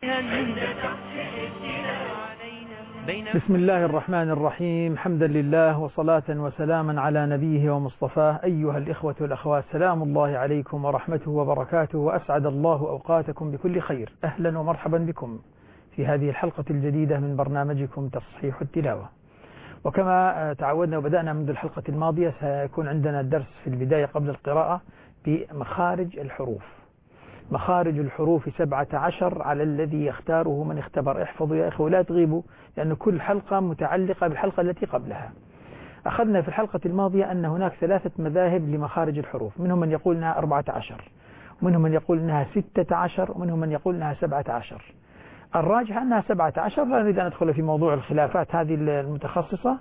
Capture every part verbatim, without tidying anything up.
بسم الله الرحمن الرحيم. حمدا لله وصلاة وسلاما على نبيه ومصطفاه. أيها الإخوة والأخوات، سلام الله عليكم ورحمته وبركاته، وأسعد الله أوقاتكم بكل خير. أهلا ومرحبا بكم في هذه الحلقة الجديدة من برنامجكم تصحيح التلاوة. وكما تعودنا وبدأنا منذ الحلقة الماضية، سيكون عندنا درس في البداية قبل القراءة بمخارج الحروف. مخارج الحروف سبعة عشر على الذي يختاره من اختبر. احفظوا يا إخوة ولا تغيبوا، لأن كل حلقة متعلقة بالحلقة التي قبلها. أخذنا في الحلقة الماضية أن هناك ثلاثة مذاهب لمخارج الحروف، منهم من يقول أنها أربعة عشر، ومنهم من يقول أنها ستة عشر، ومنهم من يقول أنها سبعة عشر. الراجح أنها سبعة عشر، لا نريد أن ندخل في موضوع الخلافات هذه المتخصصة،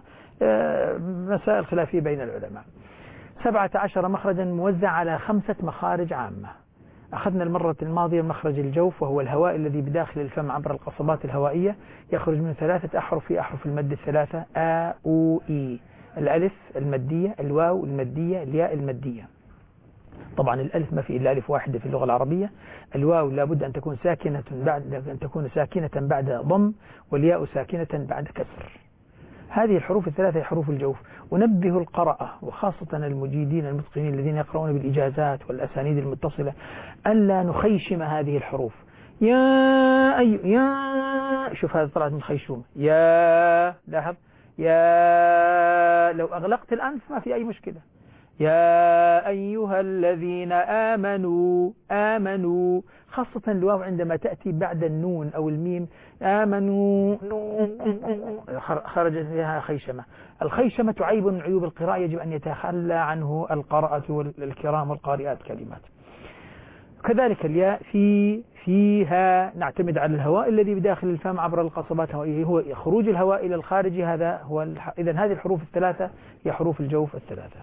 مسائل خلافية بين العلماء. سبعة عشر مخرجا موزع على خمسة مخارج عامة. أخذنا المرة الماضية مخرج الجوف، وهو الهواء الذي بداخل الفم عبر القصبات الهوائية، يخرج من ثلاثة أحرف في أحرف المد الثلاثة: آ أو إي. الألف المدية، الواو المدية، الياء المدية. طبعا الألف ما في إلا ألف واحدة في اللغة العربية. الواو لابد أن تكون ساكنة بعد أن تكون ساكنة بعد ضم، والياء ساكنة بعد كسر. هذه الحروف الثلاثة هي حروف الجوف. ونبه القراءة وخاصة المجيدين المتقنين الذين يقرؤون بالإجازات والأسانيد المتصلة ألا نخيشم هذه الحروف. يا أي يا شوف هذا طلعت من خيشوم. يا لاحظ، يا لو أغلقت الأنف ما في أي مشكلة. يا أيها الذين آمنوا آمنوا، خاصة الواو عندما تأتي بعد النون أو الميم. آمنوا خرج فيها خيشمة. الخيشمة عيب من عيوب القراءة، يجب أن يتخلى عنه القراءة والكرام والقارئات كلمات. كذلك الياء في فيها نعتمد على الهواء الذي بداخل الفم عبر القصبات الهوائية، هو خروج الهواء إلى الخارج. هذا هو الح... إذن هذه الحروف الثلاثة هي حروف الجوف الثلاثة.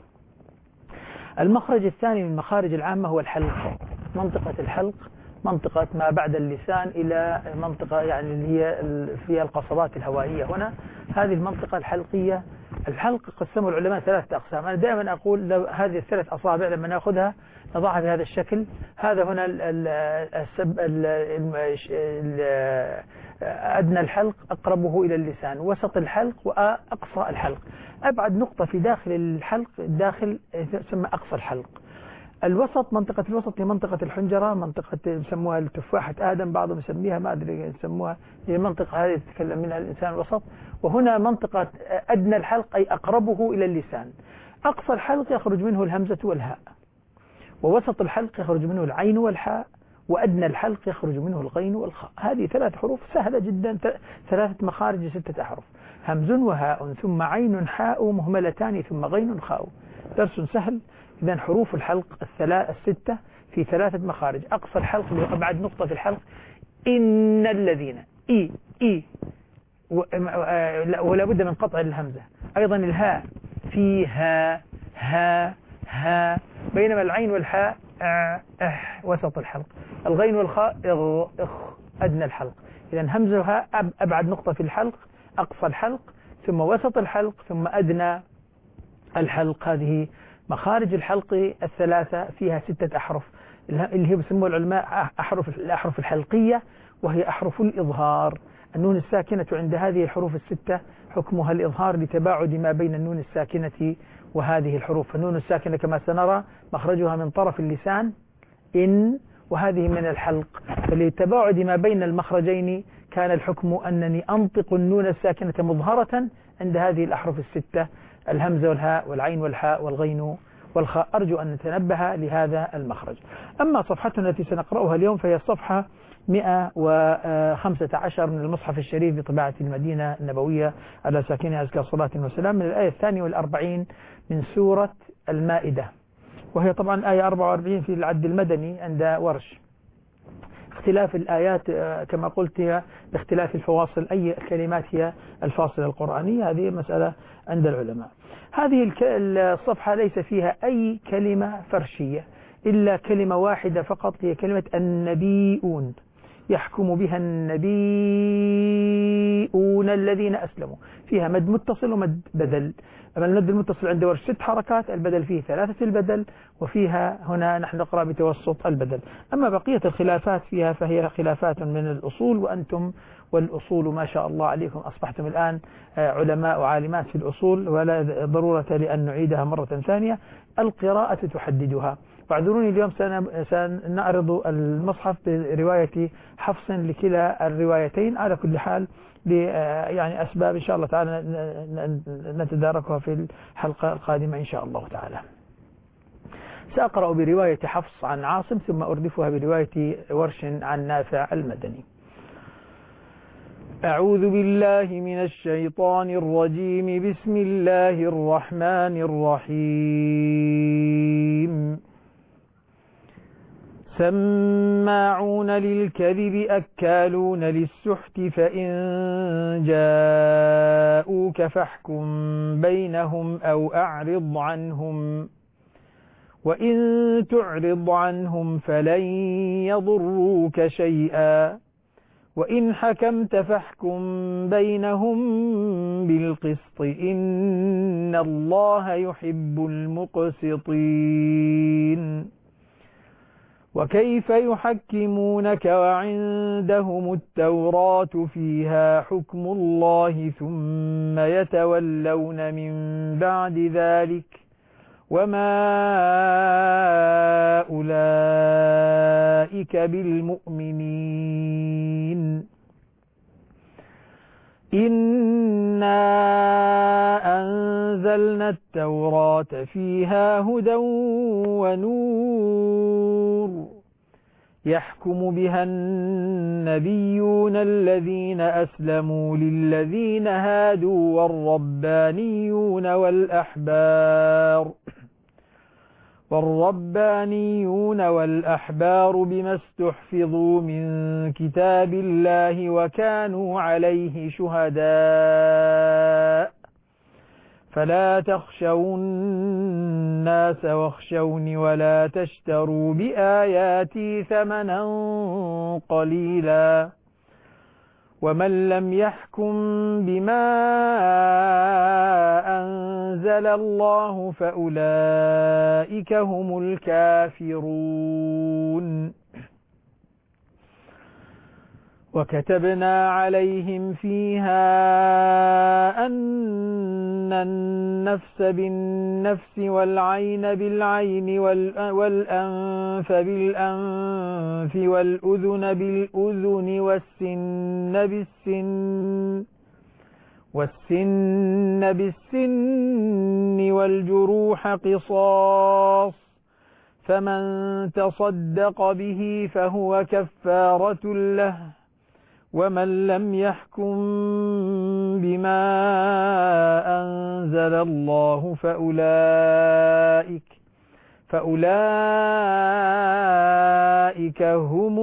المخرج الثاني من مخارج العامة هو الحلق. منطقة الحلق منطقة ما بعد اللسان إلى منطقة يعني اللي هي فيها القصبات الهوائية. هنا هذه المنطقة الحلقية. الحلق قسموا العلماء ثلاثة أقسام. أنا دائما أقول لو هذه الثلاث أصابع لما نأخذها نضعها بهذا الشكل. هذا هنا السب أدنى الحلق أقربه إلى اللسان، وسط الحلق وأقصى الحلق. أبعد نقطة في داخل الحلق داخل تسمى أقصى الحلق. الوسط، منطقة الوسط هي منطقة الحنجرة، منطقة يسموها التفاحة آدم، بعضهم يسميها ما أدري يسموها، هي المنطقة هذه يتكلم منها الإنسان الوسط. وهنا منطقة أدنى الحلق أي أقربه إلى اللسان. أقصى الحلق يخرج منه الهمزة والهاء، ووسط الحلق يخرج منه العين والحاء، وأدنى الحلق يخرج منه الغين والخاء. هذه ثلاث حروف سهلة جدا، ثلاثة مخارج ستة أحرف: همز وهاء ثم عين حاء مهملتان ثم غين خاء. درس سهل. إذن حروف الحلق الثلاث الستة في ثلاثة مخارج. أقصى الحلق اللي هو أبعد نقطة في الحلق إن الذين إي إي، ولا بد من قطع الهمزة. أيضا الهاء فيها ها ها، بينما العين والحاء أه أح وسط الحلق. الغين والخاء إغ إخ أدنى الحلق. إذن همزة وهاء أبعد نقطة في الحلق، أقصى الحلق، ثم وسط الحلق، ثم أدنى الحلق. هذه مخارج الحلق الثلاثة فيها ستة أحرف اللي هي بيسموها العلماء أحرف الأحرف الحلقية، وهي أحرف الإظهار. النون الساكنة عند هذه الحروف الستة حكمها الإظهار لتباعد ما بين النون الساكنة وهذه الحروف. النون الساكنة كما سنرى مخرجها من طرف اللسان إن، وهذه من الحلق، فلتباعد ما بين المخرجين كان الحكم أنني أنطق النون الساكنة مظهرة عند هذه الأحرف الستة: الهمزة والهاء والعين والحاء والغين والخاء. أرجو أن نتنبه لهذا المخرج. أما صفحتنا التي سنقرأها اليوم فهي الصفحة مئة وخمسة عشر من المصحف الشريف بطباعة المدينة النبوية على ساكنها أزكى الصلاة والسلام، من الآية الثانية والأربعين من سورة المائدة، وهي طبعا الآية أربعة وأربعين في العد المدني عند ورش. اختلاف الآيات كما قلت هي باختلاف الفواصل، أي كلمات هي الفاصلة القرآنية، هذه مسألة عند العلماء. هذه الصفحة ليس فيها أي كلمة فرشية إلا كلمة واحدة فقط، هي كلمة النبيون، يحكم بها النبيون الذين أسلموا. فيها مد متصل ومد بدل. أما المد المتصل عند ورش ست حركات، البدل فيه ثلاثة البدل، وفيها هنا نحن نقرأ بتوسط البدل. أما بقية الخلافات فيها فهي خلافات من الأصول، وأنتم والأصول ما شاء الله عليكم أصبحتم الآن علماء وعالمات في الأصول، ولا ضرورة لأن نعيدها مرة ثانية، القراءة تحددها. واعذروني اليوم سنعرض المصحف برواية حفص لكلا الروايتين على كل حال، يعني أسباب إن شاء الله تعالى نتداركها في الحلقة القادمة إن شاء الله تعالى. سأقرأ برواية حفص عن عاصم، ثم أردفها برواية ورش عن نافع المدني. أعوذ بالله من الشيطان الرجيم. بسم الله الرحمن الرحيم. سماعون للكذب أكالون للسحت، فإن جاءوك فاحكم بينهم أو أعرض عنهم، وإن تعرض عنهم فلن يضروك شيئا، وإن حكمت فاحكم بينهم بالقسط، إن الله يحب المقسطين. وكيف يحكمونك وعندهم التوراة فيها حكم الله ثم يتولون من بعد ذلك، وما أولئك بالمؤمنين. إنا أنزلنا التوراة فيها هدى ونور، يحكم بها النبيون الذين أسلموا للذين هادوا والربانيون والأحبار والربانيون والأحبار بما استحفظوا من كتاب الله وكانوا عليه شهداء، فلا تخشوا الناس واخشوني ولا تشتروا بآياتي ثمنا قليلا، ومن لم يحكم بما أنزل الله فأولئك هم الكافرون. وكتبنا عليهم فيها أن النفس بالنفس والعين بالعين والأنف بالأنف والأذن بالأذن والسن بالسن والسن بالسن والجروح قصاص، فمن تصدق به فهو كفارة له، ومن لم يحكم بما أنزل الله فأولئك فأولئك هم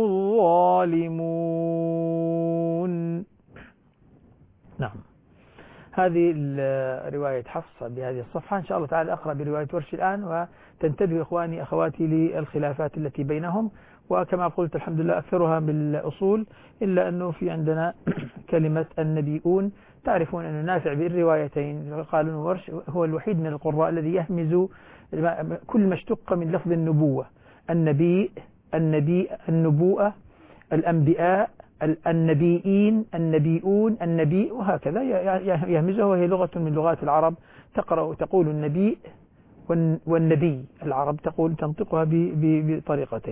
الظالمون. نعم، هذه رواية حفص بهذه الصفحة. إن شاء الله تعالى أقرأ برواية ورش الآن، وتنتبه إخواني أخواتي للخلافات التي بينهم. وكما قلت الحمد لله أكثرها بالأصول، إلا أنه في عندنا كلمة النبيون. تعرفون أن نافع بالروايتين قالوا ورش هو الوحيد من القراء الذي يهمز كل ما اشتق من لفظ النبوة: النبي، النبي، النبوءة، الأنبياء، النبيين، النبيون، النبي، وهكذا يهمزه. وهي لغة من لغات العرب، تقرأ تقول النبي والنبي. العرب تقول تنطقها بطريقتين.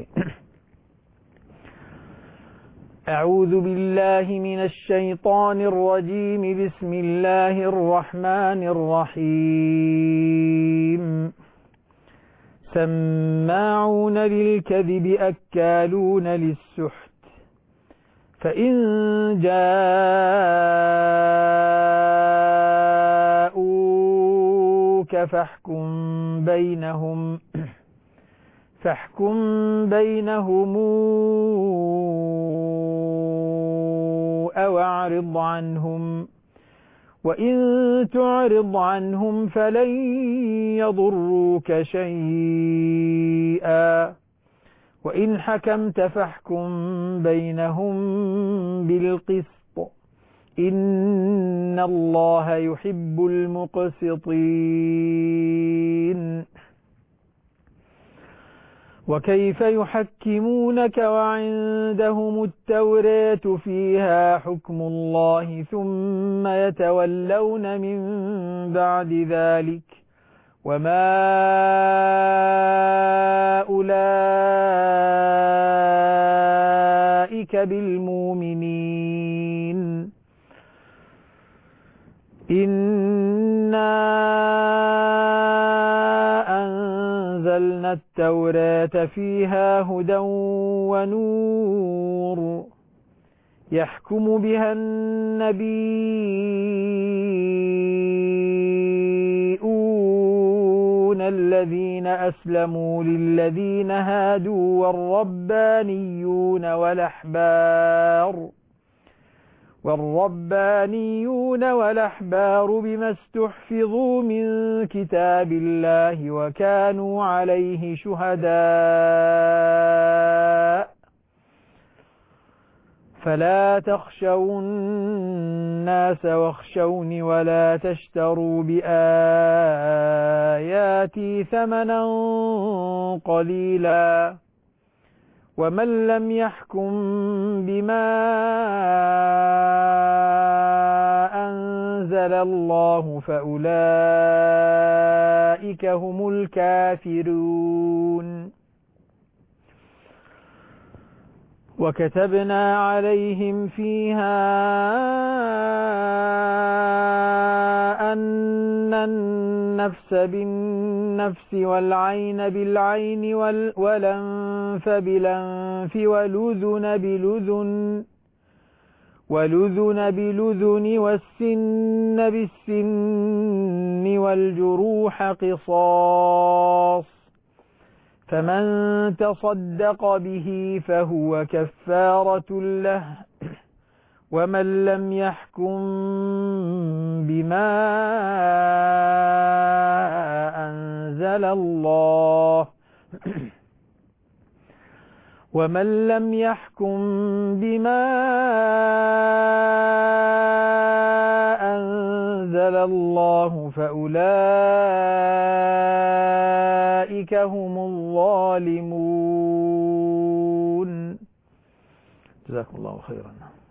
أعوذ بالله من الشيطان الرجيم. بسم الله الرحمن الرحيم. سماعون للكذب أكالون للسحت، فإن جاءوك فاحكم بينهم فاحكم بينهم أو أعرض عنهم، وإن تعرض عنهم فلن يضروك شيئا، وإن حكمت فاحكم بينهم بالقسط، إن الله يحب المقسطين. وكيف يحكمونك وعندهم التوراة فيها حكم الله ثم يتولون من بعد ذلك وما أولئك بالمؤمنين. إنا أنزلنا التوراة فيها هدى ونور يحكم بها النبيون الذين أسلموا للذين هادوا والربانيون والأحبار والربانيون والأحبار بما استحفظوا من كتاب الله وكانوا عليه شهداء فلا تخشوا الناس واخشوني ولا تشتروا بآياتي ثمنا قليلا ومن لم يحكم بما أنزل الله فأولئك هم الكافرون. وكتبنا عليهم فيها أن النفس بالنفس والعين بالعين والأنف بالأنف والأذن بالأذن والأذن بالأذن والسن بالسن والجروح قصاص فمن تصدق به فهو كفارة له ومن لم يحكم بما أنزل الله ومن لم يحكم بما أنزل الله فأولئك هم الظالمون. جزاكم الله خيرا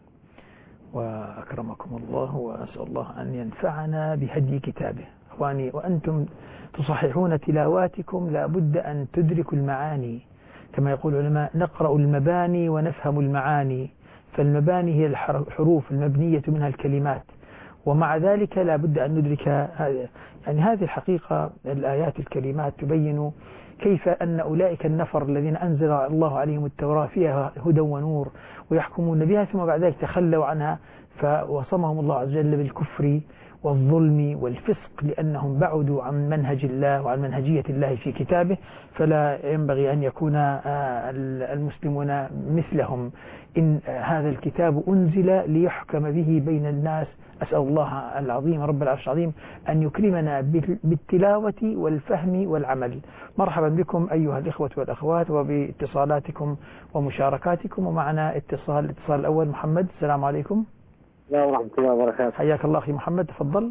وأكرمكم الله، وأسأل الله أن ينفعنا بهدي كتابه. أخواني، وأنتم تصححون تلاواتكم لا بد أن تدركوا المعاني، كما يقول العلماء نقرأ المباني ونفهم المعاني، فالمباني هي الحروف المبنية منها الكلمات، ومع ذلك لا بد أن ندرك هذا. يعني هذه الحقيقة الآيات الكريمات تبين كيف أن أولئك النفر الذين أنزل الله عليهم التوراة فيها هدى ونور ويحكمون بها ثم بعد ذلك تخلوا عنها فوصمهم الله عز وجل بالكفر والظلم والفسق لأنهم بعدوا عن منهج الله وعن منهجية الله في كتابه، فلا ينبغي أن يكون المسلمون مثلهم. إن هذا الكتاب أنزل ليحكم به بين الناس. أسأل الله العظيم رب العرش العظيم أن يكرمنا بالتلاوة والفهم والعمل. مرحبا بكم أيها الإخوة والأخوات وباتصالاتكم ومشاركاتكم، ومعنا اتصال الاتصال الأول محمد. السلام عليكم. السلام ورحمة الله وبركاته. حياك الله أخي محمد، تفضل.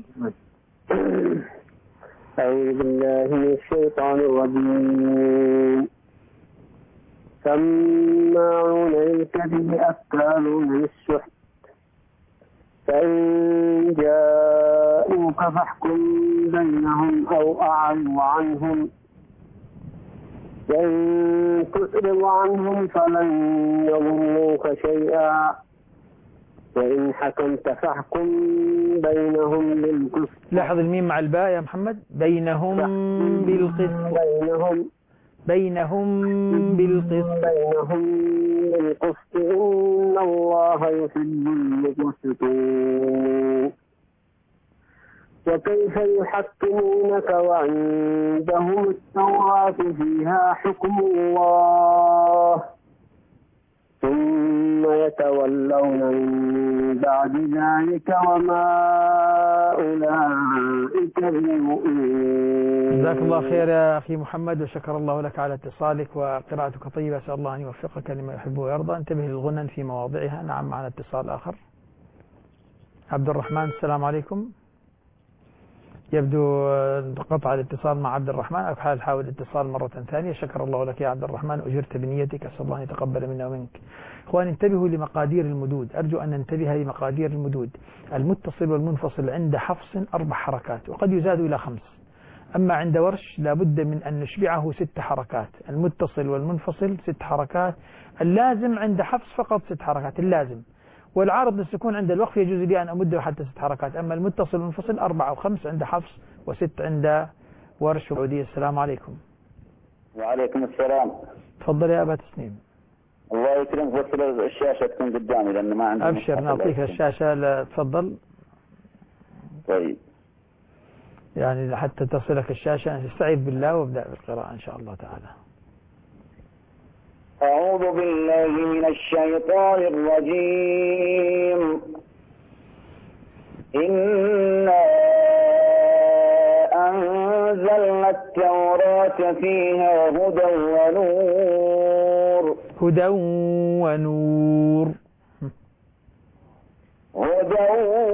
أعوذ بالله من الشيطان الرجيم. سماعون للكذب أكالون للسحت فإن جاءوك فاحكم بينهم أو أعرض عنهم وإن تعرض عنهم فلن يضروك شيئا وإن حكمت فاحكم بينهم بالقسط. لاحظ الميم مع الباء يا محمد. بينهم بالقسط. بينهم بينهم بالقسط. بينهم بالقسط إن الله يحب المقسطين. وكيف يحكمونك وعندهم التوراة فيها حكم الله ثم يتولون من بعد ذلك وما أولئك بالمؤمنين. جزاك الله خير يا أخي محمد، وشكر الله لك على اتصالك وقراءتك طيبة. أسأل الله أن يوفقك لما يحب ويرضى. انتبه للغنن في مواضعها. نعم، معنا اتصال آخر. عبد الرحمن السلام عليكم. يبدو قطع الاتصال مع عبد الرحمن، أو حال حاول الاتصال مرة ثانية. شكر الله لك يا عبد الرحمن، أجرت بنيتك، أسأل الله أن يتقبل منا ومنك. إخواني انتبهوا لمقادير المدود، أرجو أن ننتبه لمقادير المدود. المتصل والمنفصل عند حفص أربع حركات وقد يزاد إلى خمس، أما عند ورش لابد من أن نشبعه ست حركات. المتصل والمنفصل ست حركات، اللازم عند حفص فقط ست حركات اللازم، والعارض للسكون عند الوقف يجوز لي أن أمده حتى ست حركات. أما المتصل والمنفصل أربعة وخمس عند حفص وست عند ورش وعودية. السلام عليكم. وعليكم السلام. تفضل يا أبا تسنيم. الله يكرمك، بس الشاشة تكون قدامي لأنه ما عندي. أبشر نعطيك الشاشة، تفضل. طيب. يعني حتى تصلك الشاشة استعيذ بالله وابدأ بالقراءة إن شاء الله تعالى. أعوذ بالله من الشيطان الرجيم. إنا أنزلنا التوراة فيها هدى ونور. هدى ونور. هدى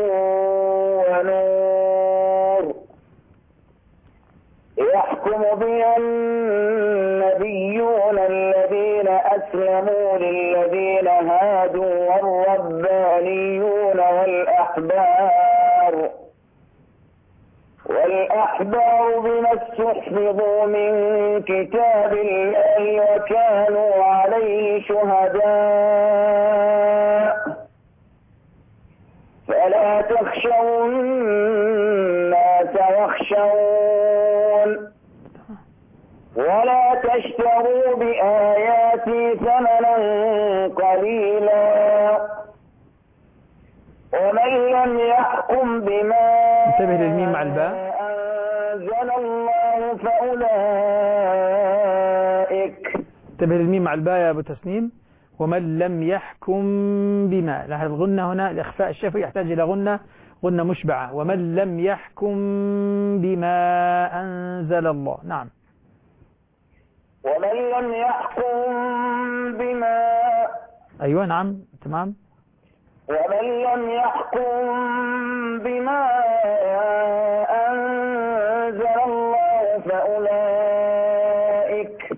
ونور يحكم بها النبيون الذين أسلموا للذين هادوا والربانيون والأحبار والأحبار بما استحفظوا من كتاب الله وكانوا عليه شهداء فلا تخشوا الناس واخشون ولا تشتروا بآياتي ثمنا قليلا ومن لم يحكم بما انتبه للميم مع الباء أنزل الله فأولئك. انتبه للميم مع الباء يا أبو تسنيم. ومن لم يحكم بما، لاحظ الغنة هنا الإخفاء الشفوي يحتاج إلى غنة غنة مشبعة. ومن لم يحكم بما أنزل الله. نعم. ومن لم يحكم بما أيوة نعم تمام. ومن لم يحكم بما أنزل الله فأولئك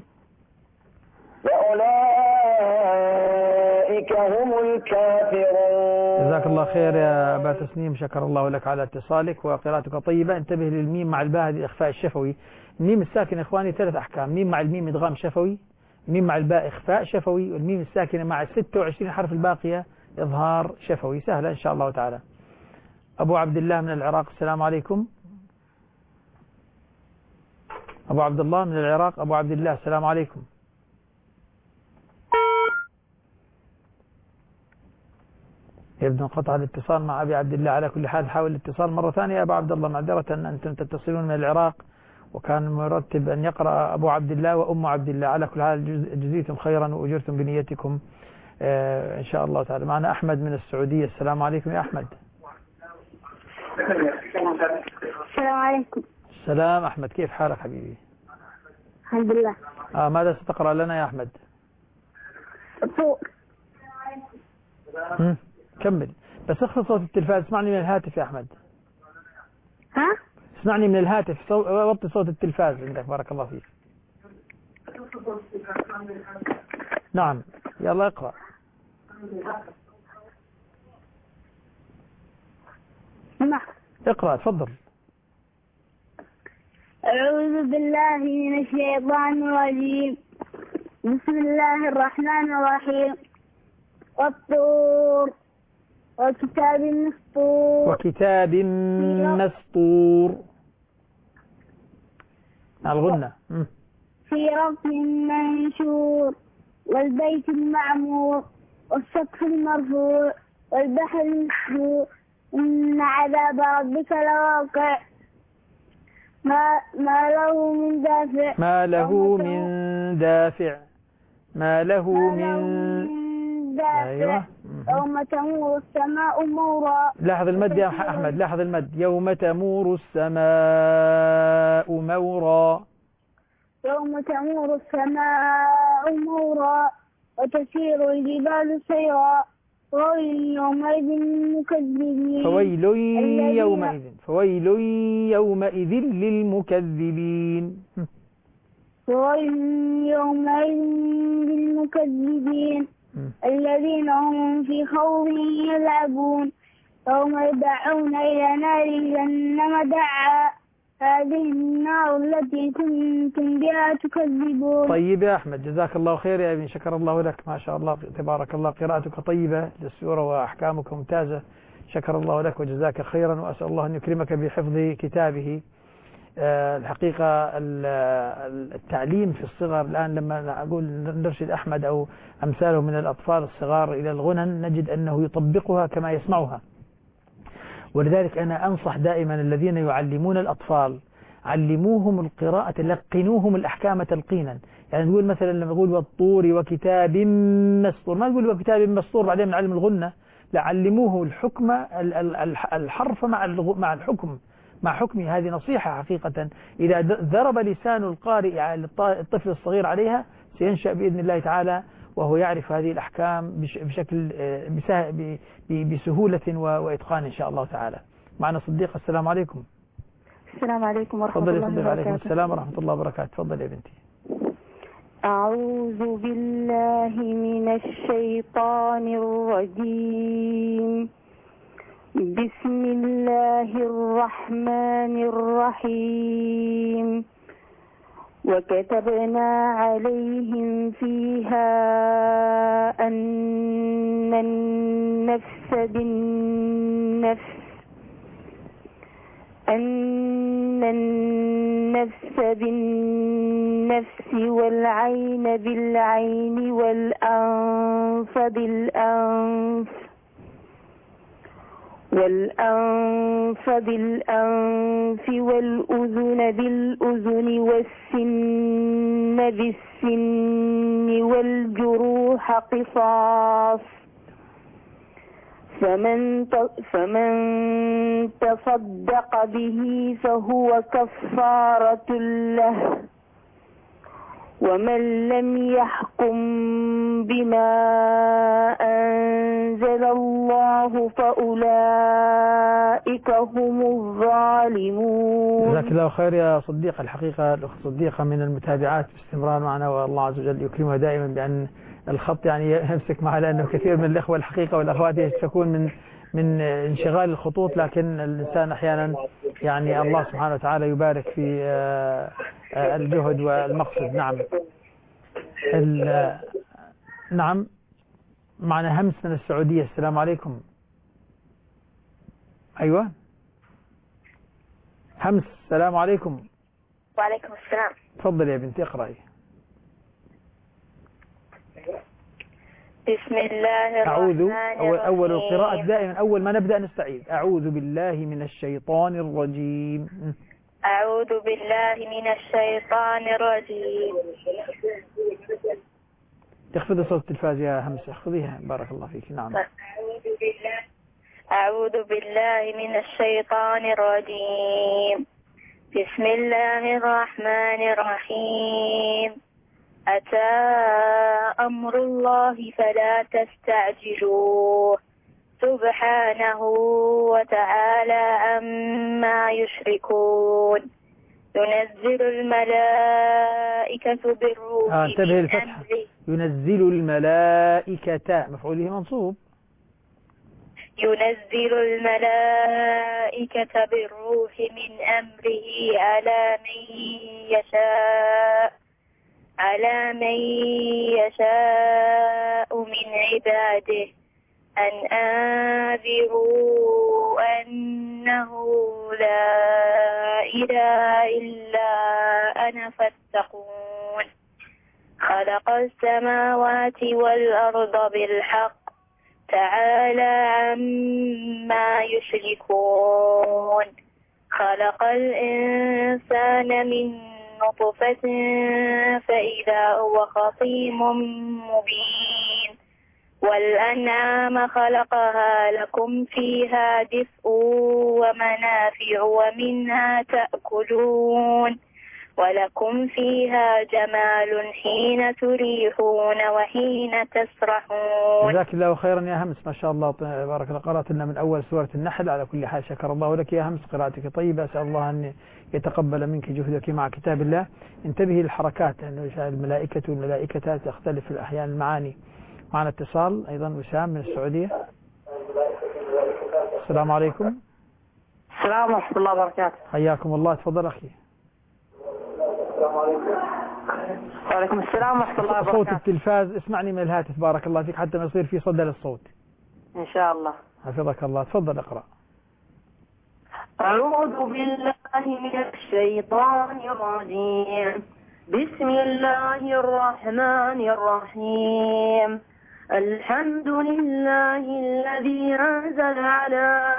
فأولئك هم الكافرون. جزاك الله خير يا أبا تسنيم، شكر الله لك على اتصالك وقراءتك طيبة. انتبه للميم مع الباء، هذه الإخفاء الشفوي. الميم الساكن إخواني ثلاث أحكام: ميم مع الميم إدغام شفوي، الميم مع الباء إخفاء شفوي، والميم الساكنة مع ستة وعشرين حرف الباقية إظهار شفوي. سهلة إن شاء الله تعالى. أبو عبد الله من العراق، السلام عليكم. أبو عبد الله من العراق، أبو عبد الله السلام عليكم. يبدو انقطع الاتصال مع أبي عبد الله. على كل حال حاول الاتصال مرة ثانية يا أبو عبد الله، معذرة أن أنتم تتصلون من العراق وكان مرتب أن يقرأ أبو عبد الله وأم عبد الله. على كل حال جزيتم خيرا وأجرتم بنيتكم آه إن شاء الله تعالى. معنا أحمد من السعودية، السلام عليكم يا أحمد. السلام عليكم. السلام أحمد، كيف حالك حبيبي؟ الحمد لله. آه ماذا ستقرأ لنا يا أحمد؟ فوق. كمل بس اخفض صوت التلفاز، اسمعني من الهاتف يا أحمد. ها؟ اسمعني من الهاتف، وطي صوت التلفاز عندك، بارك الله فيك. نعم يلا اقرأ. نعم. اقرأ تفضل. أعوذ بالله من الشيطان الرجيم. بسم الله الرحمن الرحيم. والطور وكتاب مسطور. وكتاب مسطور. الغنة. في رق منشور والبيت المعمور والسقف المرفوع والبحر المسجور إن عذاب ربك لواقع ما, ما له من دافع. ما له من دافع. ما له من دافع. أيوة. يوم تمور السماء مورا. لاحظ المد يا أحمد، لاحظ المد. يوم تمور السماء مورا. يوم تمور السماء مورا وتسير الجبال سيرا وويل يومئذ للمكذبين فويل الذين- يومئذ فويل يومئذ للمكذبين. وويل يومئذ للمكذبين الذين هم في خوض يلعبون يوم يدعون إلى نار جهنم دعا هذه النار التي كنتم بها تكذبون. طيب يا أحمد، جزاك الله خير يا ابني، شكر الله لك، ما شاء الله تبارك الله، قراءتك طيبة للسورة وأحكامك ممتازة، شكر الله لك وجزاك خيرا، وأسأل الله أن يكرمك بحفظ كتابه. أه الحقيقة التعليم في الصغر الآن، لما أقول نرشد أحمد أو أمثاله من الأطفال الصغار إلى الغنى، نجد أنه يطبقها كما يسمعها. ولذلك أنا أنصح دائما الذين يعلمون الأطفال، علموهم القراءة، لقنوهم الأحكام تلقينا. يعني نقول مثلا لما يقول والطور وكتاب مسطور، ما نقول وكتاب مسطور بعدين نعلم الغنة، لا، علموه الحكم الحرف مع مع الحكم مع حكمه. هذه نصيحة حقيقة، إذا ضرب لسان القارئ الطفل الصغير عليها سينشأ بإذن الله تعالى وهو يعرف هذه الأحكام بشكل بسهولة وإتقان إن شاء الله تعالى. معنا صديق. السلام عليكم. السلام عليكم ورحمة الله وبركاته. عليكم السلام ورحمة الله وبركاته. تفضل يا بنتي. أعوذ بالله من الشيطان الرجيم. بسم الله الرحمن الرحيم. وكتبنا عليهم فيها أن النفس بالنفس أن النفس بالنفس والعين بالعين والأنف بالأنف والأنف بالأنف والأذن بالأذن والسن بالسن والجروح قصاص، فمن فمن تصدق به فهو كفارة له، ومن لم يحكم بما أنزل الله فأولئك هم الظالمون. جزاك الله خير يا صديق. الحقيقة الأخت صديقة من المتابعات باستمرار معنا، والله عز وجل يكرمها دائما بأن الخط يعني يمسك معها، لأنه كثير من الإخوة الحقيقة والأخوات يشتكون من من انشغال الخطوط، لكن الإنسان أحيانا يعني الله سبحانه وتعالى يبارك في الجهد والمقصد. نعم. نعم. معنا همس من السعودية. السلام عليكم. أيوة همس، السلام عليكم. وعليكم السلام. تفضل يا بنتي اقرأي. بسم الله أعوذ الرحمن أول, أول الرحيم. القراءة دائما أول ما نبدأ نستعيذ أعوذ بالله من الشيطان الرجيم. أعوذ بالله من الشيطان الرجيم. اخفضي صوت التلفاز يا همس، اخفضيها بارك الله فيك. نعم. أعوذ بالله أعوذ بالله من الشيطان الرجيم. بسم الله الرحمن الرحيم. أتى أمر الله فلا تستعجلوه سبحانه وتعالى عما يشركون. ينزل الملائكة بالروح آه انتبه الفتحة. ينزل الملائكة مفعوله منصوب. ينزل الملائكة بالروح من أمره على من يشاء على من يشاء من عباده أن أنذروا أنه لا إله إلا أنا فاتقون. خلق السماوات والأرض بالحق تعالى عما يشركون. خلق الإنسان من نطفة فإذا هو خصيم مبين. والأنعام خلقها لكم فيها دفء ومنافع ومنها تأكلون ولكم فيها جمال حين تريحون وحين تسرحون. جزاك الله خيرا يا همس، ما شاء الله بارك الله، قرأت لنا من أول سورة النحل. على كل حال شكر الله لك يا همس، قراءتك طيبة، أسأل الله أن يتقبل منك جهدك مع كتاب الله. انتبهي للحركات لأنه الملائكة والملائكة تختلف في الأحيان المعاني. معنا اتصال أيضا، وسام من السعودية. السلام عليكم. السلام ورحمة الله وبركاته. حياكم الله، تفضل أخي. السلام عليكم. وعليكم السلام ورحمة الله وبركاته. صوت التلفاز اسمعني من الهاتف بارك الله فيك حتى ما يصير في صدى للصوت. إن شاء الله. حفظك الله، تفضل اقرأ. أعوذ بالله من الشيطان الرجيم. بسم الله الرحمن الرحيم. الحمد لله الذي أنزل على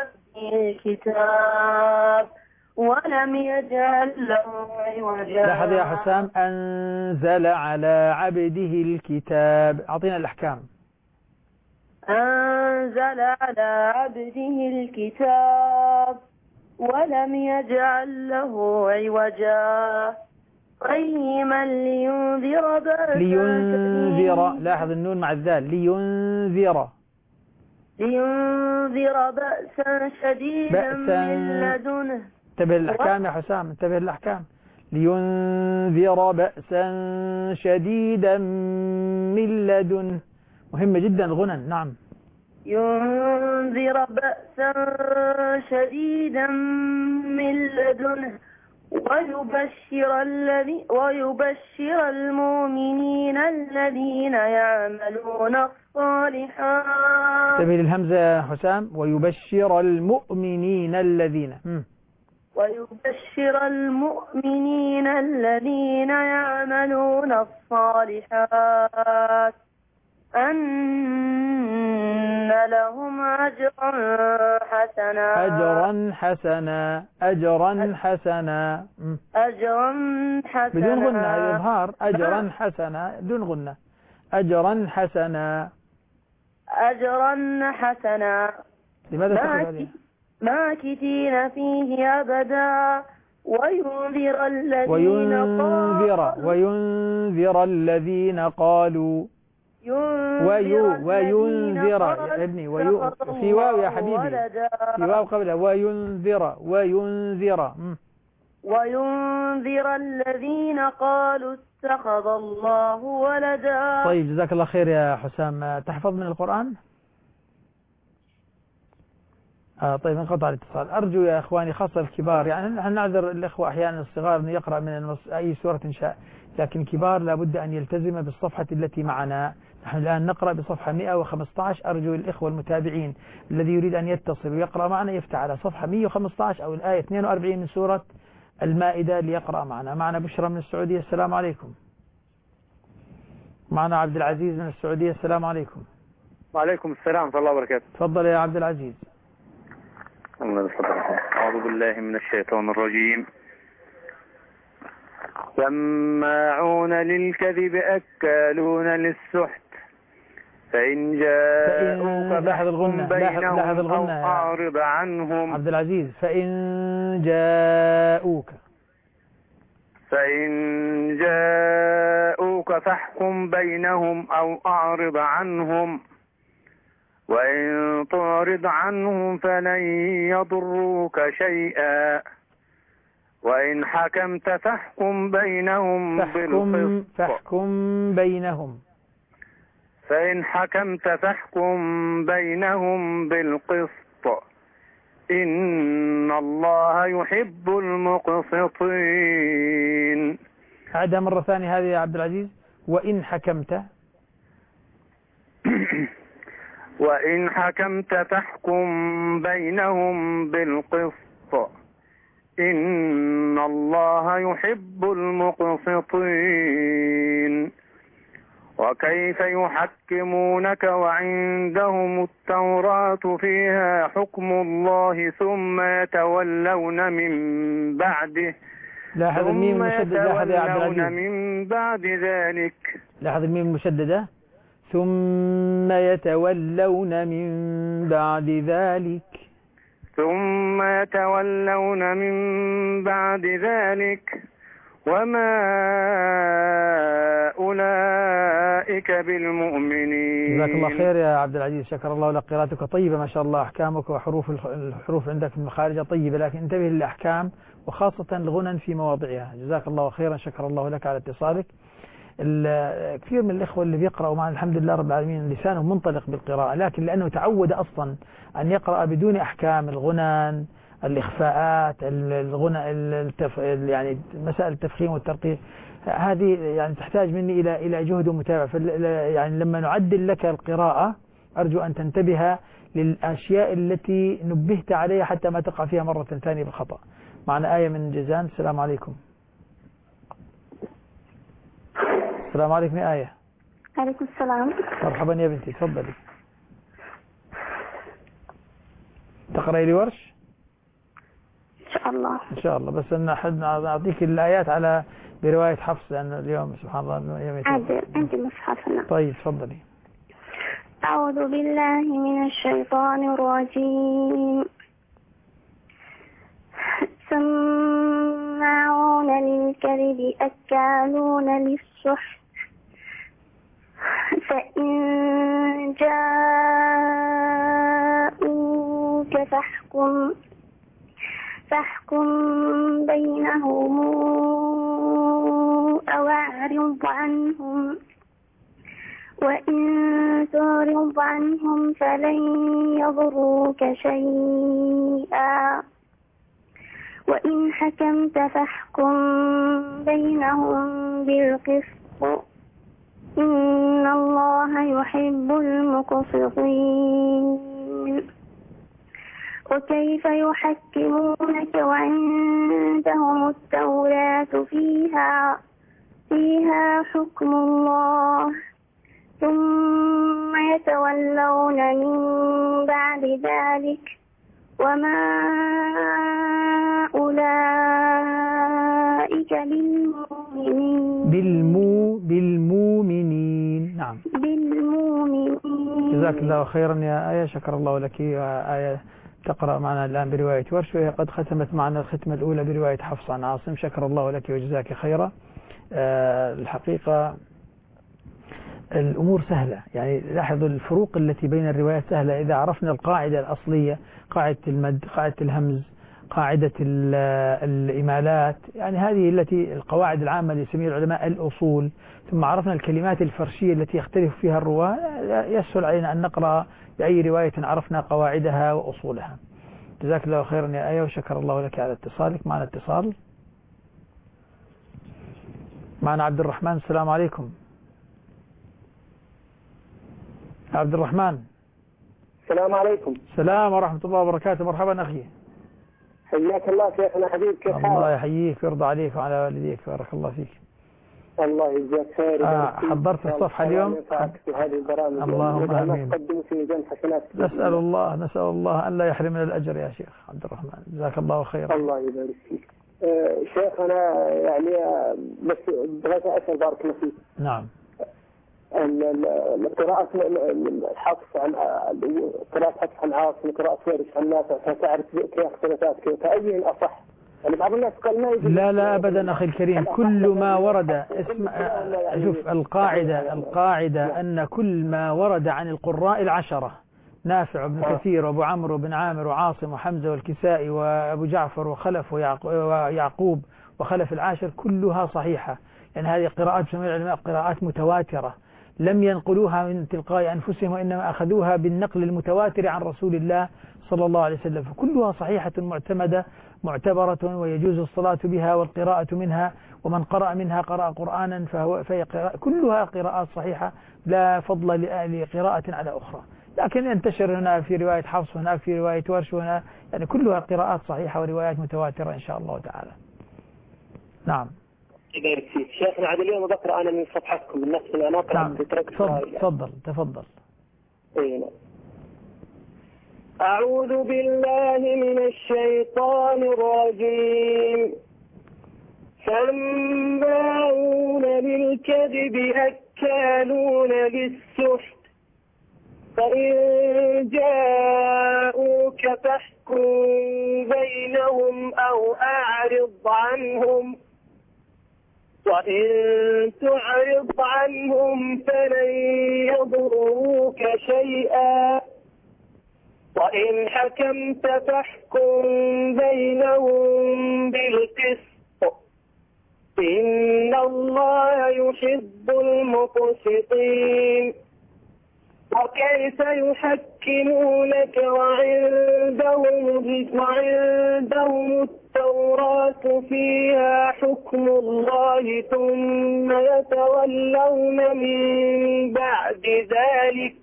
الكتاب ولم يجعل له عوجا. لاحظ يا حسام، أنزل على عبده الكتاب، أعطينا الأحكام. أنزل على عبده الكتاب ولم يجعل له عوجا قيما لينذر بأسا لينذر، لاحظ النون مع الذال، لينذر لينذر بأسا شديدا بأسا من لدنه. انتبه للأحكام يا حسام، انتبه للأحكام. لينذر بأسا شديدا من لدنه، مهمة جدا الغنن. نعم. ينذر بأسا شديدا من لدنه ويبشر الذي ويبشر المؤمنين الذين يعملون الصالحات. انتبه للهمزة يا حسام، ويبشر المؤمنين الذين م. ويبشر المؤمنين الذين يعملون الصالحات أن لهم أجرا حسنا. أجرا حسنا، أجرا حسنا، أجرا حسنا بدون غنة، هذا إظهار. أجرا حسنا بدون غنة. أجرا حسنا، أجرا حسنا. لماذا تقول هذه؟ ماكثين فيه أبدا وينذر الذين وينذر قالوا وينذر الذين قالوا ويو وينذر يا ابني ويو في واو يا حبيبي، في واو قبلها. وينذر وينذر وينذر الذين قالوا اتخذ الله ولدا. طيب جزاك الله خير يا حسام. تحفظ من القرآن؟ آه طيب انقطع الاتصال. أرجو يا إخواني خاصة الكبار، يعني نحن نعذر الإخوة أحيانا الصغار أن يقرأ من المص... أي سورة شاء، لكن كبار لابد أن يلتزم بالصفحة التي معنا. نحن الآن نقرأ بصفحة مئة وخمسة عشر. أرجو الإخوة المتابعين الذي يريد أن يتصل ويقرأ معنا يفتح على صفحة مئة وخمسة عشر أو الآية اثنين وأربعين من سورة المائدة ليقرأ معنا. معنا بشرى من السعودية. السلام عليكم. معنا عبد العزيز من السعودية. السلام عليكم. وعليكم السلام ورحمة الله وبركاته. تفضل يا عبد العزيز. أعوذ بالله من الشيطان الرجيم. سماعون للكذب أكالون للسحت فإن جاءوك فاحكم بينهم أو أعرض عنهم. عبد العزيز، فإن جاءوك فإن جاءوك فاحكم بينهم أو أعرض عنهم وإن تعرض عنهم فلن يضروك شيئا وإن حكمت فاحكم بينهم بالقسط. فاحكم بينهم فإن حكمت فاحكم بينهم بالقسط إن الله يحب المقسطين. عادها مرة ثانية هذه يا عبد العزيز. وإن حكمت وإن حكمت فاحكم بينهم بالقسط إن الله يحب المقسطين. وكيف يحكمونك وعندهم التوراة فيها حكم الله ثم يتولون من بعده لاحظ الميم المشددة. لاحظ يا عبد العزيز من بعد ذلك. لاحظ الميم المشددة. ثم يتولون من بعد ذلك. ثم يتولون من بعد ذلك وما أولئك بالمؤمنين. جزاك الله خير يا عبد العزيز، شكر الله لك. قراءتك طيبة ما شاء الله، أحكامك وحروف الحروف عندك في المخارج طيبة، لكن انتبه للأحكام وخاصة الغنن في مواضعها. جزاك الله خيرا، شكر الله لك على اتصالك. كثير من الإخوة اللي بيقرأوا معنا الحمد لله رب العالمين لسانه منطلق بالقراءة، لكن لأنه تعود أصلا أن يقرأ بدون أحكام الغنن، الإخفاءات، الغنى، التف... يعني مسائل التفخيم والترقيق، هذه يعني تحتاج مني إلى إلى جهد ومتابعة. فل... يعني لما نعدل لك القراءة أرجو أن تنتبه للأشياء التي نبهت عليها حتى ما تقع فيها مرة ثانية بالخطأ. معنا آية من جيزان. السلام عليكم. السلام عليكم يا آية. عليكم السلام. مرحبا يا بنتي، تفضلي. تقرأي لي ورش؟ إن شاء الله. إن شاء الله، بس أن أحد أعطيك الآيات على برواية حفص لأن اليوم سبحان الله يوم عندي عندي مصحفنا. طيب تفضلي. أعوذ بالله من الشيطان الرجيم. سماعون للكذب أكالون للسحت فإن جاءوك فاحكم فاحكم بينهم أو أعرض عنهم وإن تعرض عنهم فلن يضروك شيئا وإن حكمت فاحكم بينهم بالقسط إن الله يحب المقسطين. وكيف يحكمونك وعندهم التوراة فيها فيها حكم الله ثم يتولون من بعد ذلك وما أولئك بالمؤمنين. بالمو بالمؤمنين. نعم بالمؤمنين. جزاك الله خيرا يا آية، شكر الله لك. آية تقرأ معنا الآن برواية ورش، وهي قد ختمت معنا الختمة الأولى برواية حفص عن عاصم. شكر الله لك وجزاك خيرا. أه الحقيقة الأمور سهلة، يعني لاحظوا الفروق التي بين الروايات سهلة إذا عرفنا القاعدة الأصلية، قاعدة المد، قاعدة الهمز، قاعدة الإمالات، يعني هذه التي القواعد العامة اللي يسميها العلماء الأصول. ثم عرفنا الكلمات الفرشية التي يختلف فيها الرواة، يسهل علينا أن نقرأ بأي رواية عرفنا قواعدها وأصولها. جزاك الله خيرا يا آية، وشكر الله لك على اتصالك. معنا اتصال، معنا عبد الرحمن. السلام عليكم عبد الرحمن. السلام عليكم. السلام ورحمة الله وبركاته. مرحبا أخي. حياك الله شيخنا حبيب، كيف حالك؟ الله يحييك ويرضى عليك وعلى والديك، بارك الله فيك. الله يجزاك خير. آه حضرت الصفحة اليوم؟ في هذه البرامج. اللهم آمين. تقدم في ميزان حسنات. نسأل الله نسأل الله أن لا يحرمنا الأجر يا شيخ عبد الرحمن، جزاك الله خيرا. الله يبارك فيك. آه شيخ أنا يعني بس بغيت أسأل بارك الله فيك. نعم. القراءة الحفص عن قراءة حفص عن عاصم، قراءة ورش عن نافع، فتعرف كيف اختلافات كيف فأي الأصح؟ يعني بعض الناس قال ما يجوز. لا لا أبدا أخي الكريم، كل ما ورد اسم شوف القاعدة القاعدة أن كل ما ورد عن القراء العشرة نافع وابن كثير وابو عمرو وابن عامر وعاصم وحمزة والكسائي وابو جعفر وخلف ويعقوب وخلف العاشر كلها صحيحة. يعني هذه قراءات بسميها العلماء قراءات متواترة، لم ينقلوها من تلقاء أنفسهم وإنما أخذوها بالنقل المتواتر عن رسول الله صلى الله عليه وسلم، فكلها صحيحة معتمدة معتبرة ويجوز الصلاة بها والقراءة منها، ومن قرأ منها قرأ قرآنا فهو فهي قراءة كلها قراءات صحيحة لا فضل لقراءة على أخرى. لكن ينتشر هنا في رواية حفص وهنا في رواية ورش وهنا، يعني كلها قراءات صحيحة وروايات متواترة إن شاء الله تعالى. نعم. يبارك فيك شيخنا. عاد اليوم بقرأ أنا من صفحتكم من نفس أنا أقرأ. نعم. تفضل تفضل. أي نعم. أعوذ بالله من الشيطان الرجيم. سماعون للكذب أكالون للسحت فإن جاءوك فاحكم بينهم أو أعرض عنهم وإن تعرض عنهم فلن يضروك شيئا وإن حكمت فاحكم بينهم بالقسط إن الله يحب المقسطين. وكيف يحكمونك وعندهم وعندهم التوراة فيها حكم الله ثم يتولون من بعد ذلك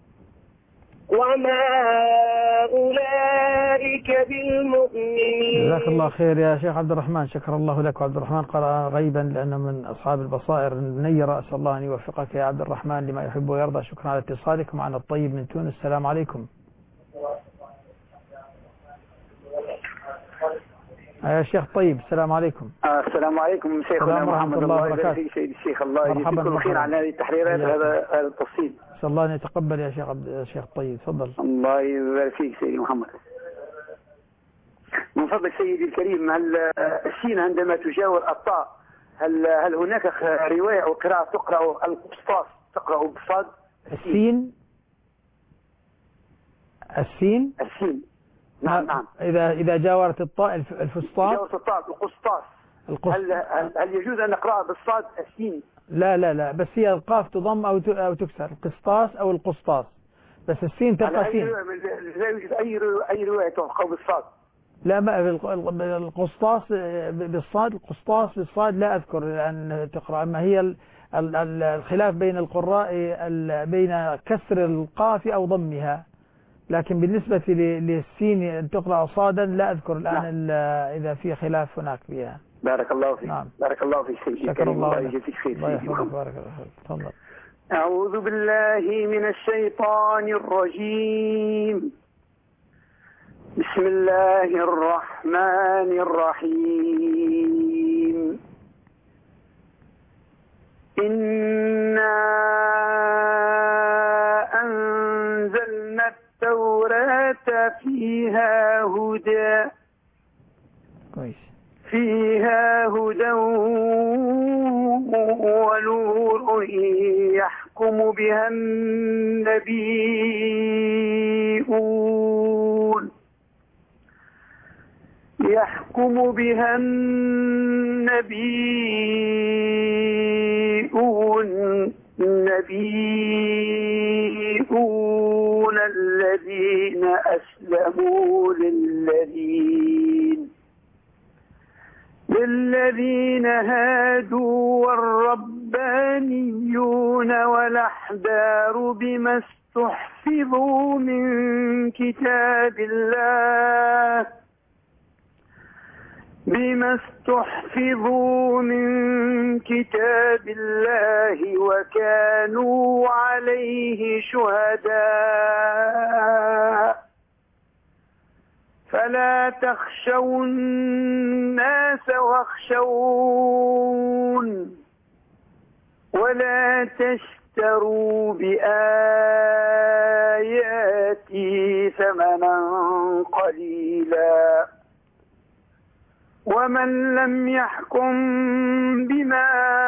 وما أولئك بالمؤمنين. جزاك الله خير يا شيخ عبد الرحمن، شكر الله لك. وعبد الرحمن قرأ غيبا لأنه من أصحاب البصائر المنيرة. أسأل الله أن يوفقك يا عبد الرحمن لما يحب ويرضى. شكرا على اتصالكم. معنا الطيب من تونس. السلام عليكم. يا شيخ طيب السلام عليكم. السلام عليكم شيخنا محمد. الله يبارك فيك سيدي الشيخ. الله يجزيك الخير عن هذه التحريرات هذا هذا التفصيل. أسأل الله أن يتقبل يا شيخ عبد الشيخ طيب. تفضل. الله يبارك فيك سيدي محمد. من فضلك سيدي الكريم، هل السين عندما تجاور الطاء هل هل هناك رواية أو قراءة تقرأ القسطاس تقرأ بالصاد؟ السين السين السين نعم نعم. إذا إذا جاورت الطاء الفسطاط. جاورت الطاء القسطاس. هل هل يجوز أن نقرأ بالصاد السين؟ لا لا لا، بس هي القاف تضم أو أو تكسر، القسطاس أو القسطاس، بس السين تبقى سين. لا يوجد أي أي رواية تقرأ بالصاد. لا، ما القسطاس بالصاد، القسطاس بالصاد لا أذكر أن تقرأ. أما هي الخلاف بين القراء بين كسر القاف أو ضمها، لكن بالنسبة للسين أن تقرأ صادا لا أذكر الآن إذا في خلاف هناك فيها. بارك الله فيك. نعم. بارك الله فيك سيدي. شكر الله لك. الله يحفظك. بارك الله فيك. تفضل. أعوذ بالله من الشيطان الرجيم. بسم الله الرحمن الرحيم. إنا أنزلنا التوراة فيها هدى كويس فيها هدى ونور يحكم بها النبيون يحكم بها النبيون النبيون الذين أسلموا للذين للذين هادوا والربانيون والأحبار بما استحفظوا من كتاب الله بما استحفظوا من كتاب الله وكانوا عليه شهداء فلا تخشوا الناس واخشون ولا تشتروا بآياتي ثمنا قليلا ومن لم يحكم بما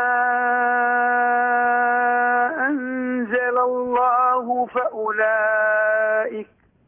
أنزل الله فأولئك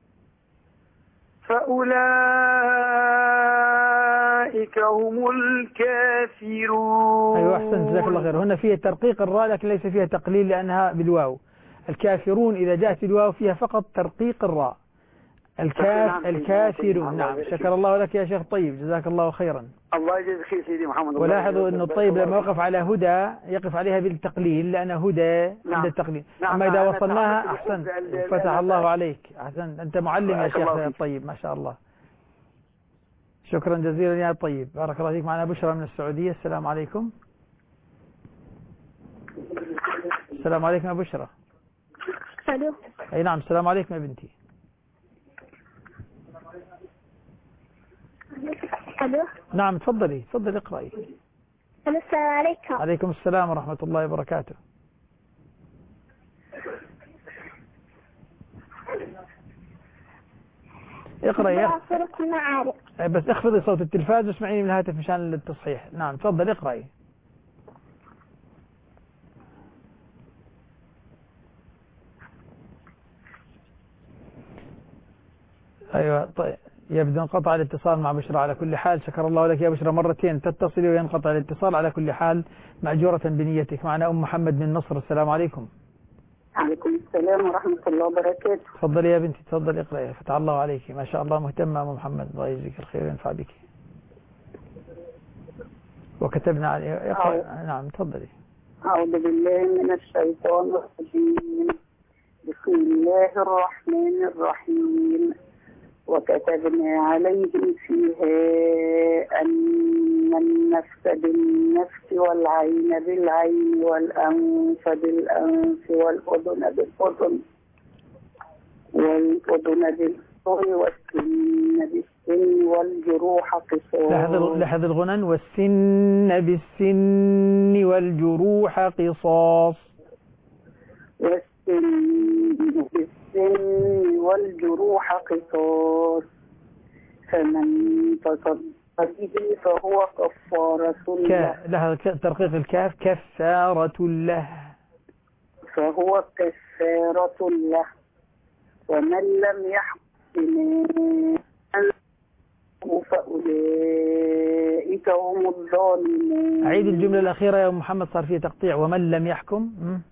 فأولئك هم الكافرون. أيوة أحسن جزاك الله خير. هنا فيها ترقيق الراء لكن ليس فيها تقليل لأنها بالواو. الكافرون إذا جاءت الواو فيها فقط ترقيق الراء. الكاف الكافرون. نعم. شكر الله لك يا شيخ طيب. جزاك الله خيرا. الله يجزيك خير سيدي محمد. ولاحظوا أن الطيب لما وقف على هدى يقف عليها بالتقليل لأن هدى عند التقليل. أما إذا وصلناها أحسن فتح الله عليك. أحسن. أنت معلم يا شيخ الطيب ما شاء الله. شكرا جزيلا يا طيب. بارك الله فيك. معنا بشرى من السعودية. السلام عليكم. السلام عليكم يا بشرى. الو. أي نعم. السلام عليكم يا بنتي. الو. نعم تفضلي تفضلي اقرأي. السلام عليكم. عليكم السلام ورحمة الله وبركاته. اقرأي. سورة المعارف. بس اخفضي صوت التلفاز واسمعيني من الهاتف مشان التصحيح. نعم تفضلي اقرأي. أيوة طيب، يبدو انقطع الاتصال مع بشرى. على كل حال شكر الله لك يا بشرى، مرتين تتصلي وينقطع الاتصال. على كل حال مأجورة بنيتك. معنا أم محمد من مصر. السلام عليكم. عليكم السلام ورحمة الله وبركاته. تفضلي يا بنتي، تفضلي اقرأي. فتح الله عليك، ما شاء الله مهتمة أم محمد، الله يجزيك الخير وينفع بك. وكتبنا عليه. نعم تفضلي. أعوذ بالله من الشيطان الرجيم. بسم الله الرحمن الرحيم. وكتبنا عليهم فيها أن النفس بالنفس والعين بالعين والأنف بالأنف والأذن بالأذن والأذن بالأذن والسن بالسن والجروح قصاص. لحظ الغنن. والسن بالسن والجروح قصاص. والسن بالسن والجروح قصاص. فمن تصدق به فهو كفارة له. لحظة ترقيق الكاف. كفارة له. فهو كفارة له. ومن لم يحكم فأولئك هم الظالمون. أعيد الجملة الأخيرة يا محمد، صار فيه تقطيع. ومن لم يحكم.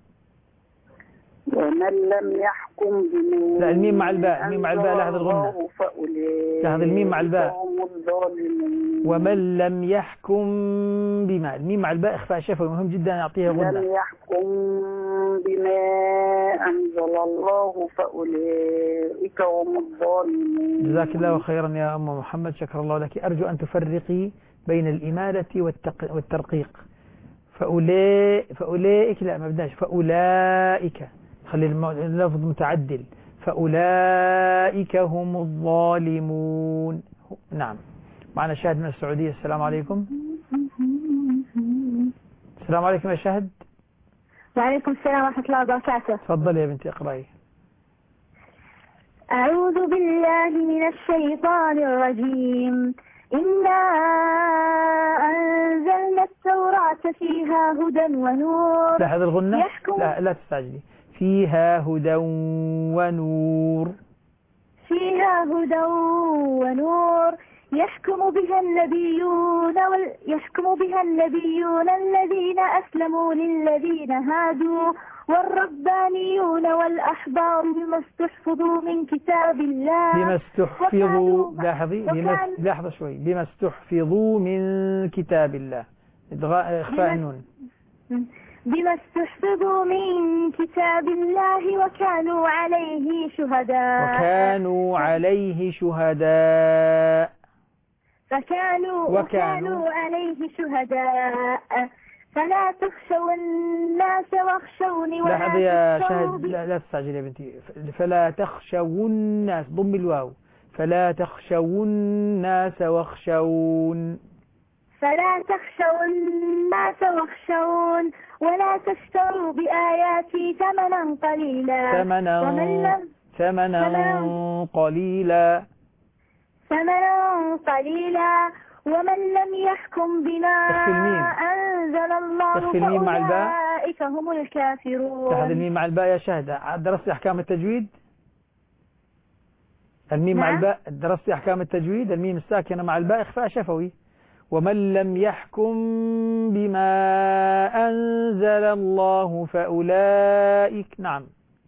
ومن لم يحكم بما لا، الميم مع الباء. الميم مع الباء. لحظة الغنة. لحظة الميم مع الباء. ومن لم يحكم بما. الميم مع الباء إخفاء شفوي مهم جدا، يعطيها غنة. لم يحكم بما أنزل الله فأولئك هم الظالمون. جزاك الله خيرا يا أم محمد، شكر الله لك. أرجو أن تفرقي بين الإمالة والترقيق. فأولئك فأولئك لا ما بدناش. فأولئك خلي اللفظ متعدل. فأولئك هم الظالمون. نعم. معنا شاهد من السعودية. السلام عليكم. السلام عليكم يا شاهد. وعليكم السلام ورحمة الله وبركاته. تفضل يا بنتي اقرأي. أعوذ بالله من الشيطان الرجيم. إنا أنزلنا التوراة فيها هدى ونور. لاحظ الغنة. لا لا تستعجلي. فيها هدى ونور. فيها هدى ونور يحكم بها النبيون وال... يحكم بها النبيون الذين أسلموا للذين هادوا والربانيون والأحبار بما استحفظوا من كتاب الله. بما استحفظوا. لاحظي. لحظة شوي. بما استحفظوا من كتاب الله. إخفاء النون. بما استحفظوا من كتاب الله وكانوا عليه شهداء. وكانوا عليه شهداء. فكانوا وكانوا, وكانوا عليه شهداء. فلا تخشوا الناس واخشوني ولا تخشوا. يا شاهد لا, لا تستعجل يا بنتي. فلا تخشوا الناس. ضم الواو. فلا تخشوا الناس واخشون. فلا تخشوا الناس واخشون ولا تشتروا بآياتي ثمنا قليلا. ثمنا ثمنا قليلا. ثمنا قليلا. ومن لم يحكم بما أنزل الله فأولئك هم الكافرون. هذا الميم مع الباء يا شاهد. درست أحكام التجويد؟ الميم مع الباء درست أحكام التجويد. الميم الساكنة مع الباء إخفاء شفوي. ومن لم يحكم بما أنزل الله فأولئك. نعم.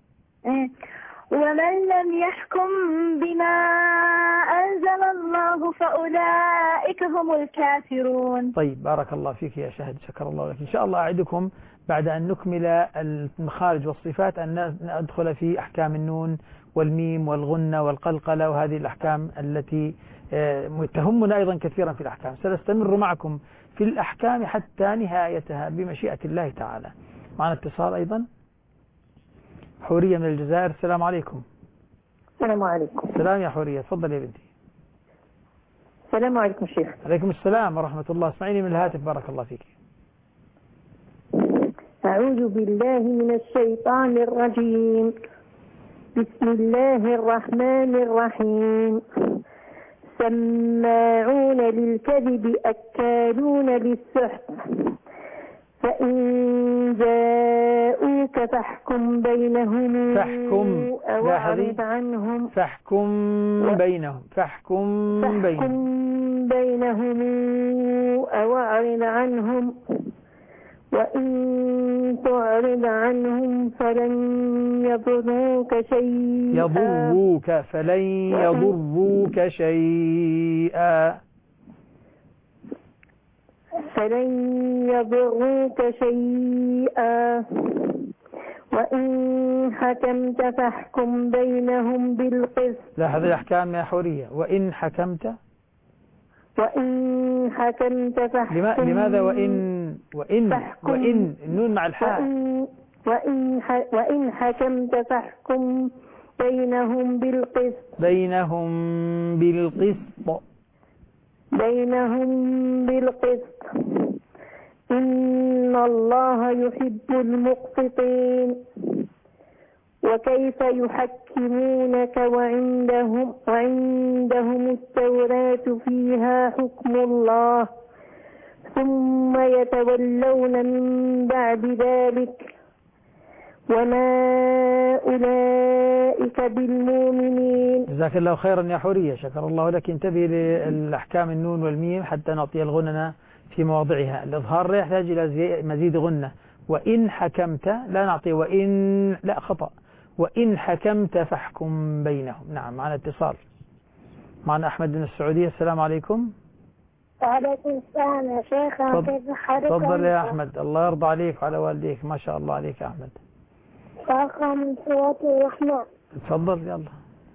ومن لم يحكم بما أنزل الله فأولئك هم الكافرون. طيب بارك الله فيك يا شاهد، شكر الله لك. إن شاء الله أعدكم بعد أن نكمل المخارج والصفات أن ندخل في أحكام النون والميم والغنة والقلقلة وهذه الأحكام التي تهمنا أيضا كثيرا في الأحكام. سنستمر معكم في الأحكام حتى نهايتها بمشيئة الله تعالى. معنا اتصال أيضا. حورية من الجزائر. السلام عليكم. السلام عليكم. السلام يا حورية، تفضل يا بنتي. السلام عليكم شيخ. عليكم السلام ورحمة الله. اسمعيني من الهاتف بارك الله فيك. أعوذ بالله من الشيطان الرجيم. بسم الله الرحمن الرحيم. سماعون للكذب أكالون للسحت فإن جاءوك فاحكم بينهم فاحكم أو أعرض عنهم فاحكم بينهم فاحكم بينهم بينهم أو أعرض عنهم وإن تعرض عنهم فلن يضروك شيئا يضروك فلن يضروك شيئا فلن يضروك شيئا وإن حكمت فاحكم بينهم بالقسط. لاحظ الأحكام يا حورية. وإن حكمت وإن حكمت فاحكم. لماذا وإن وإن فاحكم وإن النون مع الحاء. وإن وإن, وإن حكمت فاحكم بينهم بالقسط. بينهم بالقسط بينهم بالقسط إن الله يحب المقسطين. وكيف يحكمونك وعندهم وعندهم التوراة فيها حكم الله ثم يتولون من بعد ذلك وما أولئك بالمؤمنين. جزاك الله خيرا يا حورية، شكر الله لك. انتبه للأحكام النون والميم حتى نعطي الغنة في مواضعها. الإظهار لا يحتاج إلى مزيد غنة. وإن حكمت لا نعطي وإن، لا خطأ، وإن حكمت فاحكم بينهم. نعم معنا اتصال، معنا أحمد من السعودية. السلام عليكم. وعليكم السلام يا شيخ. كيف حالك؟ تفضل يا أحمد، الله يرضى عليك وعلى والديك. ما شاء الله عليك يا أحمد. أقرأ من سورة الرحمن. تفضل يلا.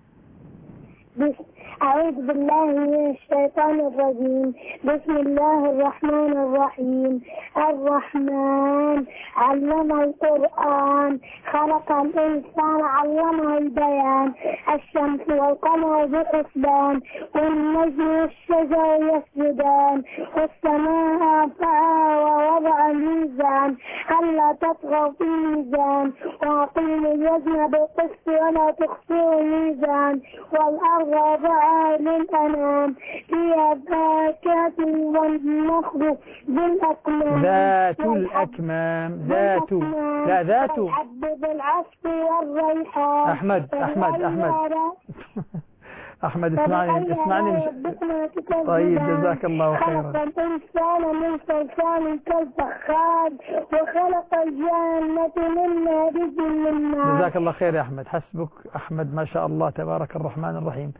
أعوذ بالله من الشيطان الرجيم. بسم الله الرحمن الرحيم. الرحمن علم القرآن خلق الإنسان علمه البيان. الشمس والقمر بحسبان والنجم والشجر يسجدان والسماء رفعها ووضع الميزان ألا تطغوا في الميزان وأقيموا الوزن بالقسط ولا تخسروا الميزان والأرض وضعها للأنام فيها فاكهة والنخل بالأكمام ذات الأكمام. ذات لا ذات والحب بالعصف والريحان. أحمد أحمد أحمد أحمد اسمعني اسمعني. طيب جزاك الله خيرا. خلق الإنسان من صلصال كالفخار وخلق الجنة من مارج من نار. جزاك الله خير يا أحمد، حسبك أحمد ما شاء الله تبارك الرحمن الرحيم.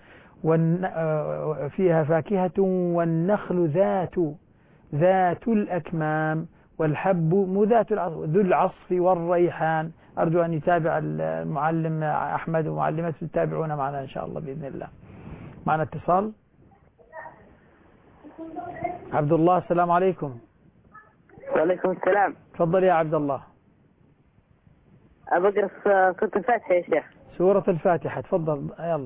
فيها فاكهة والنخل ذات ذات الأكمام والحب مذات ذو العصف والريحان. أرجو أن يتابع المعلم أحمد ومعلمته يتابعون معنا إن شاء الله بإذن الله. معنا اتصال. عبد الله السلام عليكم. وعليكم السلام. تفضل يا عبد الله. أبقرأ سورة الفاتحة يا شيخ. سورة الفاتحة تفضل يلا.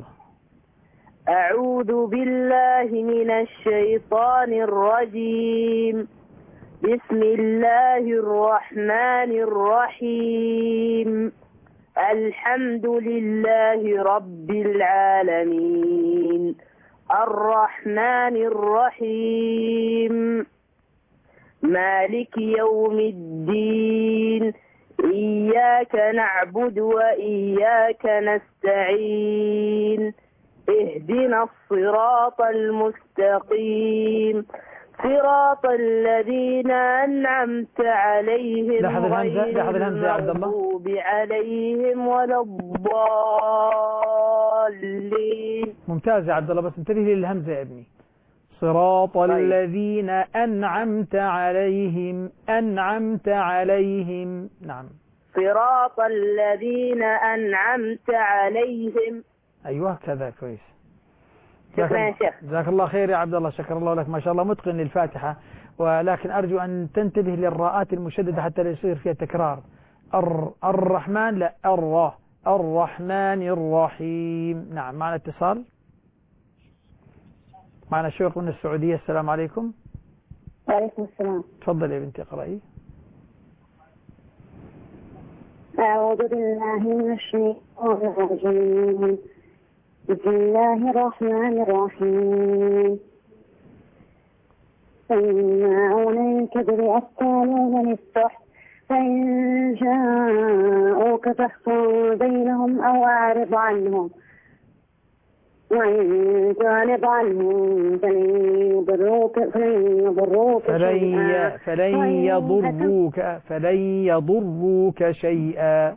أعوذ بالله من الشيطان الرجيم. بسم الله الرحمن الرحيم. الحمد لله رب العالمين الرحمن الرحيم مالك يوم الدين إياك نعبد وإياك نستعين اهدنا الصراط المستقيم صراط الذين أنعمت عليهم غير المغضوب عليهم ولا الضالين. ممتاز يا عبد الله، بس انتبه للهمزة يا ابني. صراط طيب. الذين أنعمت عليهم أنعمت عليهم. نعم صراط الذين أنعمت عليهم. أيوه كذا كويس. شكرا يا شيخ. جزاك الله خير يا عبد الله، شكر الله لك. ما شاء الله متقن للفاتحة، ولكن أرجو أن تنتبه للراءات المشددة حتى لا يصير فيها تكرار. الر الرحمن لا الر الرحمن الرحيم. نعم معنا اتصال. معنا شوق من السعودية. السلام عليكم. وعليكم السلام. تفضل يا بنتي اقرأي. أعوذ بالله من الشيطان الرجيم. بسم الله الرحمن الرحيم. سماعون للكذب أكالون للسحت فإن جاءوك فاحكم بينهم أو أعرض عنهم وإن تعرض عنهم فلن يضروك فلن يضروك شيئا فلن يضروك فلن يضروك شيئا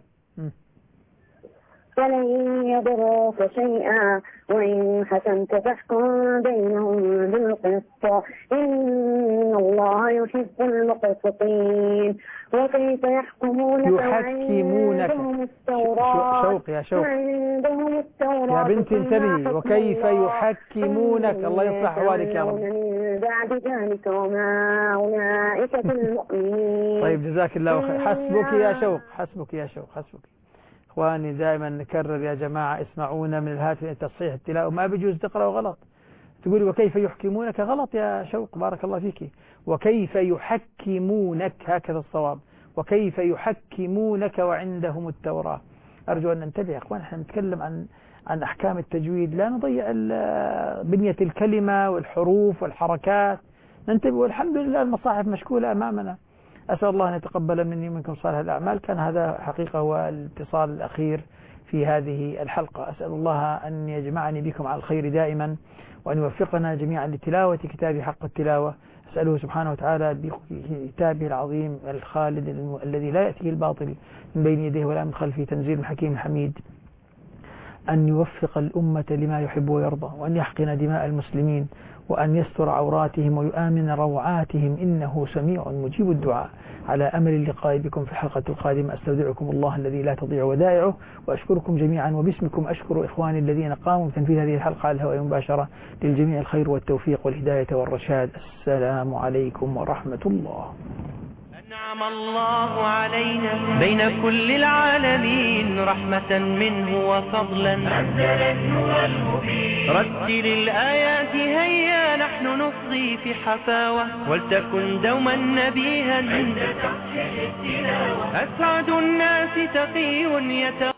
فلن يضروك شيئا وإن حكمت فاحكم بينهم بالقسط إن الله يحب المقسطين وكيف يحكمونك يحكمونك شوق يا شوق وعندهم التوراة يا بنتي انتبهي وكيف يحكمونك الله يصلح أحوالك يا رب من بعد ذلك وما أولئك بالمؤمنين. طيب جزاك الله خير. حسبك يا شوق حسبك يا شوق حسبك. إخواني دائما نكرر يا جماعة اسمعونا من الهاتف تصحيح التلاوة ما بيجوز تقرأ غلط تقولي وكيف يحكمونك غلط يا شوق بارك الله فيك وكيف يحكمونك هكذا الصواب وكيف يحكمونك وعندهم التوراة. أرجو أن ننتبه يا أخوان احنا نتكلم عن عن أحكام التجويد لا نضيع بنية الكلمة والحروف والحركات ننتبه والحمد لله المصاحف مشكولة أمامنا. أسأل الله أن يتقبل مني ومنكم صالح الأعمال. كان هذا حقيقة هو الاتصال الأخير في هذه الحلقة. أسأل الله أن يجمعني بكم على الخير دائما وأن يوفقنا جميعا لتلاوة كتاب حق التلاوة. أسأله سبحانه وتعالى بكتابه العظيم الخالد الذي لا يأتيه الباطل من بين يديه ولا من خلفه تنزيل حكيم حميد أن يوفق الأمة لما يحب ويرضى وأن يحقن دماء المسلمين وأن يستر عوراتهم ويؤمن روعاتهم إنه سميع مجيب الدعاء. على أمل اللقاء بكم في الحلقة القادمة أستودعكم الله الذي لا تضيع ودائعه وأشكركم جميعا وباسمكم أشكر إخواني الذين قاموا بتنفيذ هذه الحلقة على الهواء مباشرة. للجميع الخير والتوفيق والهداية والرشاد. السلام عليكم ورحمة الله. أنعم الله علينا بين كل العالمين رحمة منه وفضلا أنزل النور المبين. رتل الآيات هيا نحن نصغي في حفاوة ولتكن دوما نبيها عند تصحيح التلاوة. أسعد الناس تقي يتقى